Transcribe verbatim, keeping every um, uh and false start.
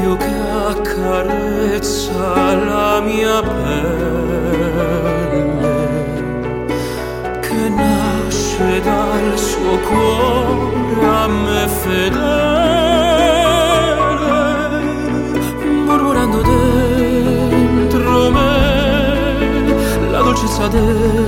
soffio che accarezza la mia pelle, che nasce dal suo cuore a me fedele, mormorando dentro me la dolcezza del